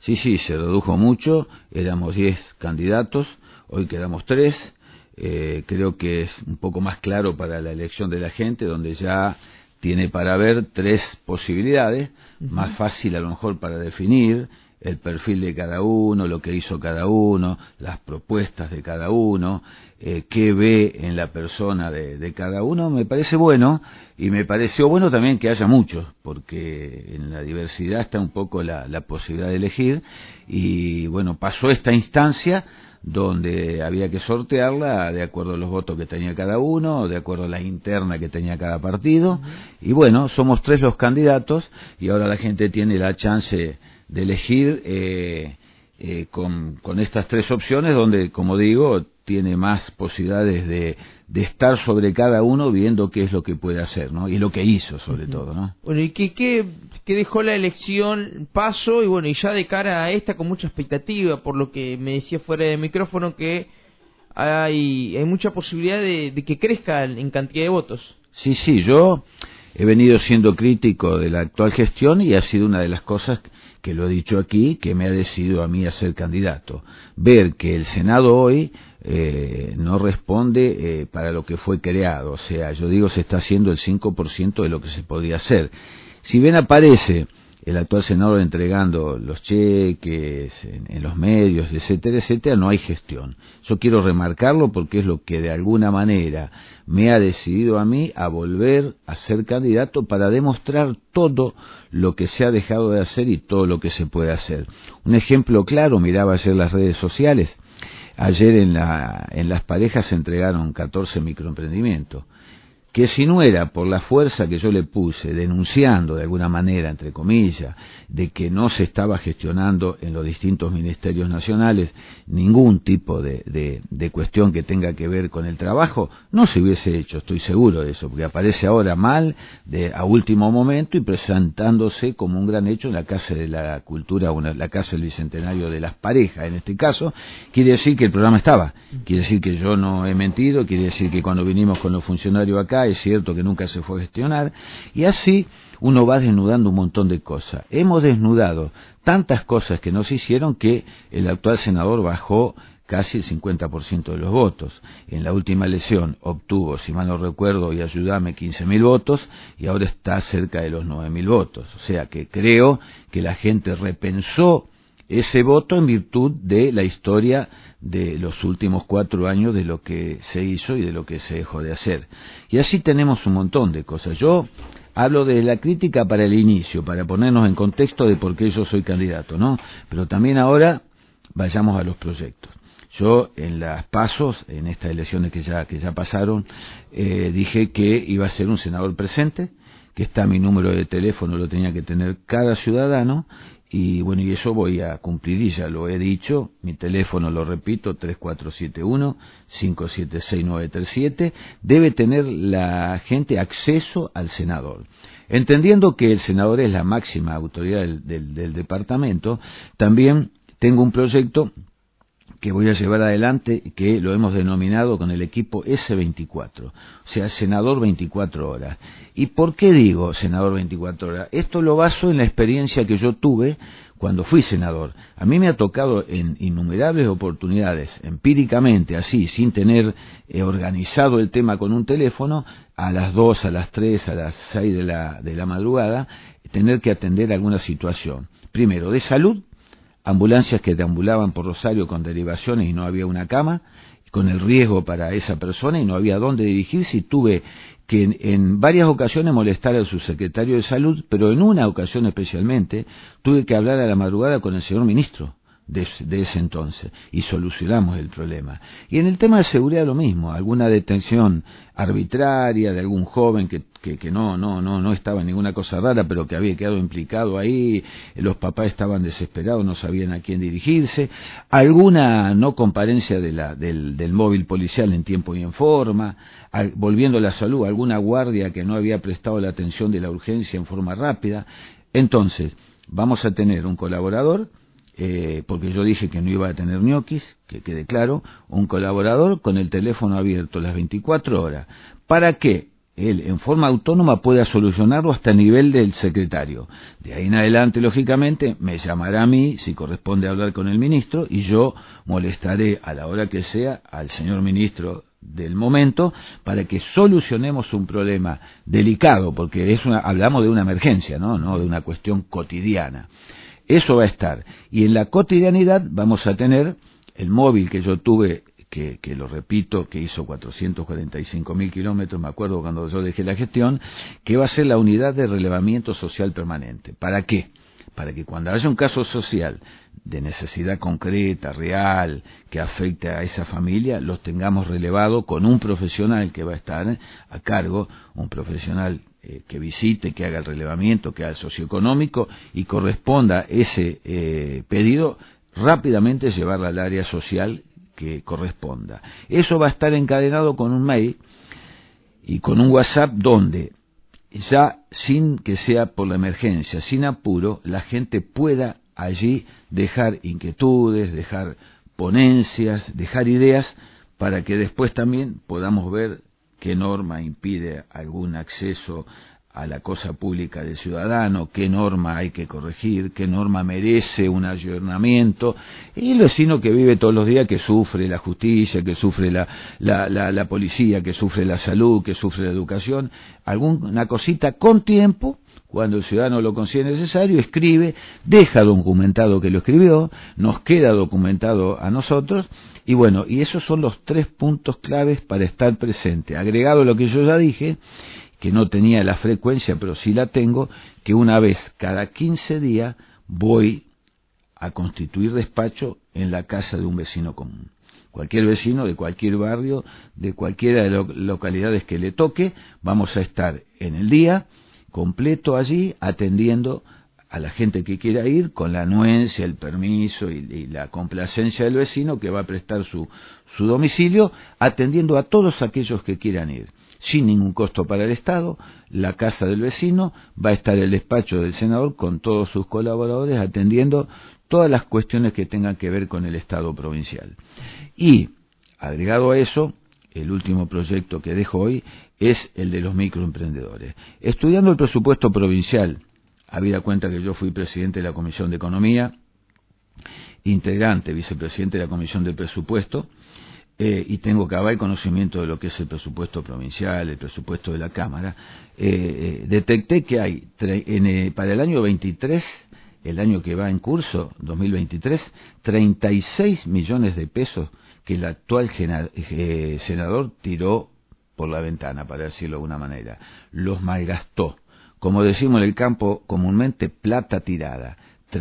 Sí, sí, se redujo mucho, éramos 10 candidatos, hoy quedamos 3. Creo que es un poco más claro para la elección de la gente, donde ya tiene para ver 3 posibilidades, más fácil a lo mejor para definir el perfil de cada uno, lo que hizo cada uno, las propuestas de cada uno, qué ve en la persona de cada uno. Me parece bueno, y me pareció bueno también que haya muchos, porque en la diversidad está un poco la posibilidad de elegir, y bueno, pasó esta instancia donde había que sortearla de acuerdo a los votos que tenía cada uno, de acuerdo a la interna que tenía cada partido, y bueno, somos 3 los candidatos, y ahora la gente tiene la chance de elegir con estas 3 opciones, donde, como digo, tiene más posibilidades de estar sobre cada uno viendo qué es lo que puede hacer, ¿no? Y lo que hizo, sobre todo, ¿no? Bueno, ¿y qué dejó la elección Paso? Y bueno, y ya de cara a esta, con mucha expectativa, por lo que me decía fuera de micrófono, que hay mucha posibilidad de que crezca en cantidad de votos. Sí, sí, yo he venido siendo crítico de la actual gestión, y ha sido una de las cosas que lo he dicho aquí, que me ha decidido a mí a ser candidato. Ver que el Senado hoy no responde para lo que fue creado, o sea, yo digo, se está haciendo el 5% de lo que se podía hacer. Si bien aparece el actual senador entregando los cheques en los medios, etcétera, etcétera, no hay gestión. Yo quiero remarcarlo porque es lo que de alguna manera me ha decidido a mí a volver a ser candidato, para demostrar todo lo que se ha dejado de hacer y todo lo que se puede hacer. Un ejemplo claro, miraba ayer las redes sociales. Ayer en las parejas se entregaron 14 microemprendimientos, que si no era por la fuerza que yo le puse, denunciando de alguna manera, entre comillas, de que no se estaba gestionando en los distintos ministerios nacionales ningún tipo de cuestión que tenga que ver con el trabajo, no se hubiese hecho, estoy seguro de eso, porque aparece ahora mal, a último momento, y presentándose como un gran hecho en la Casa de la Cultura, la Casa del Bicentenario de las Parejas, en este caso. Quiere decir que el programa estaba, quiere decir que yo no he mentido, quiere decir que cuando vinimos con los funcionarios acá, es cierto que nunca se fue a gestionar, y así uno va desnudando un montón de cosas. Hemos desnudado tantas cosas que nos hicieron que el actual senador bajó casi el 50% de los votos. En la última elección obtuvo, si mal no recuerdo, y ayúdame, 15.000 votos, y ahora está cerca de los 9.000 votos. O sea que creo que la gente repensó ese voto en virtud de la historia de los últimos 4 años, de lo que se hizo y de lo que se dejó de hacer. Y así tenemos un montón de cosas. Yo hablo de la crítica para el inicio, para ponernos en contexto de por qué yo soy candidato, ¿no? Pero también ahora vayamos a los proyectos. Yo en las pasos, en estas elecciones que ya pasaron, dije que iba a ser un senador presente, que está mi número de teléfono, lo tenía que tener cada ciudadano, y bueno, y eso voy a cumplir, y ya lo he dicho. Mi teléfono, lo repito, 3471-576-937, debe tener la gente acceso al senador. Entendiendo que el senador es la máxima autoridad del departamento, también tengo un proyecto que voy a llevar adelante, que lo hemos denominado con el equipo S24, o sea, senador 24 horas. ¿Y por qué digo senador 24 horas? Esto lo baso en la experiencia que yo tuve cuando fui senador. A mí me ha tocado en innumerables oportunidades, empíricamente, así, sin tener organizado el tema con un teléfono, a las 2, a las 3, a las 6 de la madrugada, tener que atender alguna situación. Primero, de salud, ambulancias que deambulaban por Rosario con derivaciones y no había una cama, con el riesgo para esa persona, y no había dónde dirigirse, y tuve que en varias ocasiones molestar al subsecretario de Salud, pero en una ocasión especialmente tuve que hablar a la madrugada con el señor ministro de ese entonces, y solucionamos el problema. Y en el tema de seguridad lo mismo, alguna detención arbitraria de algún joven que no estaba en ninguna cosa rara, pero que había quedado implicado ahí, los papás estaban desesperados, no sabían a quién dirigirse, alguna no comparencia del móvil policial en tiempo y en forma, volviendo a la salud, alguna guardia que no había prestado la atención de la urgencia en forma rápida. Entonces, vamos a tener un colaborador, porque yo dije que no iba a tener ñoquis, que quede claro, un colaborador con el teléfono abierto las 24 horas. ¿Para qué? él en forma autónoma pueda solucionarlo hasta el nivel del secretario. De ahí en adelante, lógicamente, me llamará a mí si corresponde hablar con el ministro y yo molestaré a la hora que sea al señor ministro del momento para que solucionemos un problema delicado, porque hablamos de una emergencia, no de una cuestión cotidiana. Eso va a estar. Y en la cotidianidad vamos a tener el móvil que yo tuve, que lo repito, que hizo 445.000 kilómetros, me acuerdo cuando yo dejé la gestión, que va a ser la unidad de relevamiento social permanente. ¿Para qué? Para que cuando haya un caso social de necesidad concreta, real, que afecte a esa familia, los tengamos relevado con un profesional que va a estar a cargo, un profesional que visite, que haga el relevamiento, que haga el socioeconómico y corresponda ese pedido, rápidamente llevarla al área social que corresponda. Eso va a estar encadenado con un mail y con un WhatsApp donde ya sin que sea por la emergencia, sin apuro, la gente pueda allí dejar inquietudes, dejar ponencias, dejar ideas, para que después también podamos ver qué norma impide algún acceso a la cosa pública del ciudadano, qué norma hay que corregir, qué norma merece un ayornamiento, y el vecino que vive todos los días, que sufre la justicia, que sufre la policía, que sufre la salud, que sufre la educación, alguna cosita con tiempo, cuando el ciudadano lo considere necesario, escribe, deja documentado que lo escribió, nos queda documentado a nosotros, y bueno, y esos son los 3 puntos claves para estar presente, agregado lo que yo ya dije, que no tenía la frecuencia, pero sí la tengo, que una vez cada 15 días voy a constituir despacho en la casa de un vecino común. Cualquier vecino de cualquier barrio, de cualquiera de las localidades que le toque, vamos a estar en el día completo allí atendiendo a la gente que quiera ir, con la anuencia, el permiso y la complacencia del vecino que va a prestar su domicilio, atendiendo a todos aquellos que quieran ir. Sin ningún costo para el Estado, la casa del vecino, va a estar el despacho del senador con todos sus colaboradores atendiendo todas las cuestiones que tengan que ver con el Estado provincial. Y, agregado a eso, el último proyecto que dejo hoy es el de los microemprendedores. Estudiando el presupuesto provincial, habida cuenta que yo fui presidente de la Comisión de Economía, integrante, vicepresidente de la Comisión de Presupuesto, y tengo cabal conocimiento de lo que es el presupuesto provincial, el presupuesto de la Cámara, detecté que hay para el año 23, el año que va en curso, 2023, 36 millones de pesos que el actual senador tiró por la ventana, para decirlo de alguna manera, los malgastó. Como decimos en el campo comúnmente, plata tirada,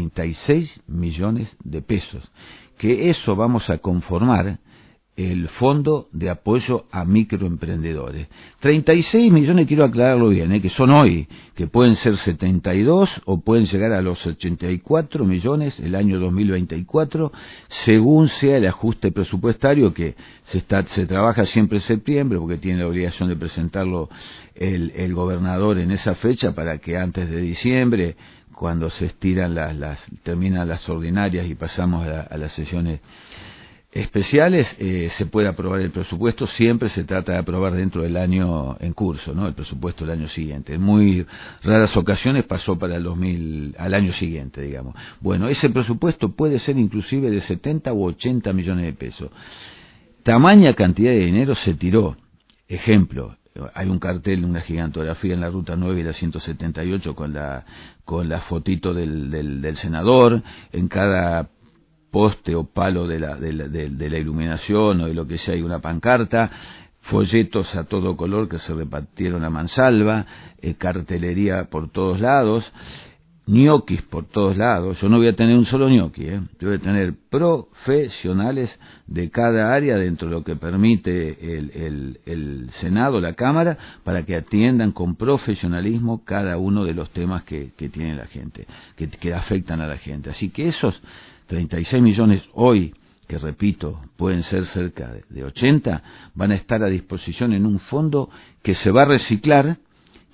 36 millones de pesos, que eso vamos a conformar el Fondo de Apoyo a Microemprendedores. 36 millones, quiero aclararlo bien, que son hoy, que pueden ser 72 o pueden llegar a los 84 millones el año 2024, según sea el ajuste presupuestario que se trabaja siempre en septiembre, porque tiene la obligación de presentarlo el gobernador en esa fecha para que antes de diciembre, cuando se estiran terminan las ordinarias y pasamos a las sesiones especiales, se puede aprobar el presupuesto. Siempre se trata de aprobar dentro del año en curso, ¿no? El presupuesto del año siguiente. En muy raras ocasiones pasó para al año siguiente, digamos. Bueno, ese presupuesto puede ser inclusive de 70 u 80 millones de pesos. Tamaña cantidad de dinero se tiró. Ejemplo, hay un cartel, una gigantografía en la Ruta 9 y la 178 con la fotito del senador. En cada poste o palo de la iluminación o de lo que sea hay una pancarta, folletos a todo color que se repartieron a mansalva, cartelería por todos lados, ñoquis por todos lados. Yo no voy a tener un solo ñoqui, yo voy a tener profesionales de cada área dentro de lo que permite el Senado, la Cámara, para que atiendan con profesionalismo cada uno de los temas que tiene la gente, que afectan a la gente. Así que esos 36 millones hoy, que repito, pueden ser cerca de 80, van a estar a disposición en un fondo que se va a reciclar,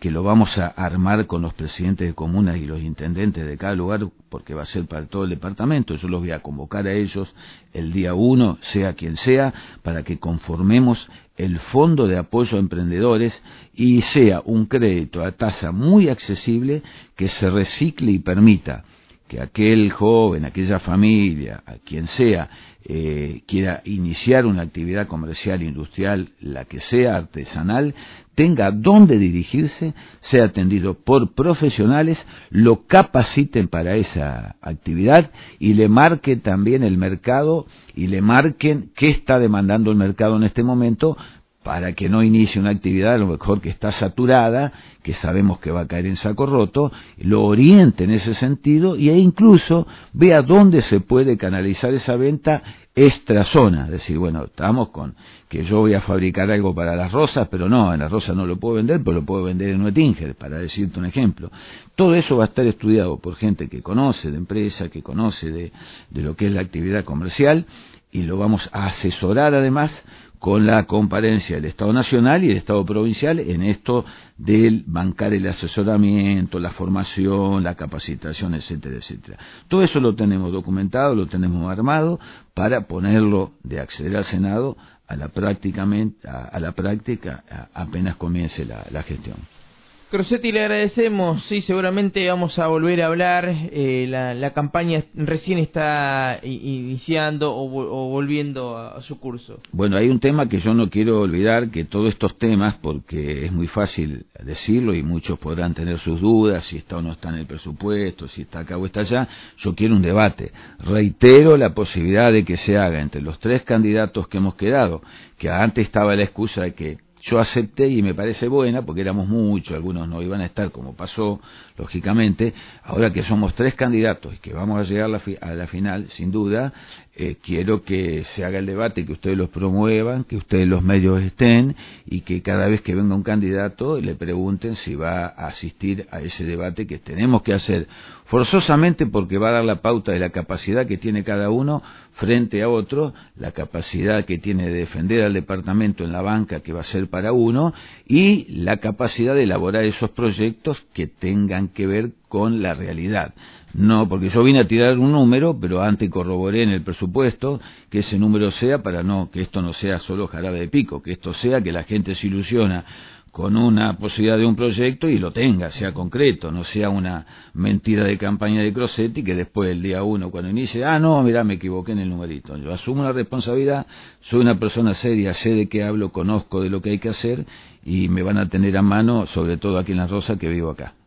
que lo vamos a armar con los presidentes de comunas y los intendentes de cada lugar, porque va a ser para todo el departamento. Yo los voy a convocar a ellos el día 1, sea quien sea, para que conformemos el fondo de apoyo a emprendedores y sea un crédito a tasa muy accesible que se recicle y permita que aquel joven, aquella familia, a quien sea, quiera iniciar una actividad comercial, industrial, la que sea, artesanal, tenga dónde dirigirse, sea atendido por profesionales, lo capaciten para esa actividad y le marque también el mercado y le marquen qué está demandando el mercado en este momento, para que no inicie una actividad a lo mejor que está saturada, que sabemos que va a caer en saco roto, lo oriente en ese sentido y incluso vea dónde se puede canalizar esa venta extra zona. Es decir, bueno, estamos con que yo voy a fabricar algo para Las Rosas, pero no, en Las Rosas no lo puedo vender, pero lo puedo vender en Oettinger, para decirte un ejemplo. Todo eso va a estar estudiado por gente que conoce de empresa, que conoce de lo que es la actividad comercial, y lo vamos a asesorar además con la comparencia del Estado Nacional y el Estado Provincial en esto del bancar el asesoramiento, la formación, la capacitación, etcétera, etcétera. Todo eso lo tenemos documentado, lo tenemos armado para ponerlo de acceder al Senado a la práctica apenas comience la gestión. Crosetti, le agradecemos. Sí, seguramente vamos a volver a hablar. La campaña recién está iniciando o volviendo a su curso. Bueno, hay un tema que yo no quiero olvidar, que todos estos temas, porque es muy fácil decirlo y muchos podrán tener sus dudas, si está o no está en el presupuesto, si está acá o está allá, yo quiero un debate. Reitero la posibilidad de que se haga entre los 3 candidatos que hemos quedado, que antes estaba la excusa de que yo acepté y me parece buena, porque éramos muchos, algunos no iban a estar, como pasó, lógicamente. Ahora que somos 3 candidatos y que vamos a llegar a la final, sin duda, quiero que se haga el debate, que ustedes los promuevan, que ustedes los medios estén, y que cada vez que venga un candidato le pregunten si va a asistir a ese debate que tenemos que hacer forzosamente, porque va a dar la pauta de la capacidad que tiene cada uno frente a otro, la capacidad que tiene de defender al departamento en la banca, que va a ser para uno, y la capacidad de elaborar esos proyectos que tengan que ver con la realidad. No, porque yo vine a tirar un número, pero antes corroboré en el presupuesto que ese número sea para que esto no sea solo jarabe de pico, que esto sea que la gente se ilusiona con una posibilidad de un proyecto y lo tenga, sea concreto, no sea una mentira de campaña de Crosetti que después el día 1 cuando inicie, no, mirá, me equivoqué en el numerito. Yo asumo una responsabilidad, soy una persona seria, sé de qué hablo, conozco de lo que hay que hacer y me van a tener a mano, sobre todo aquí en Las Rosas, que vivo acá.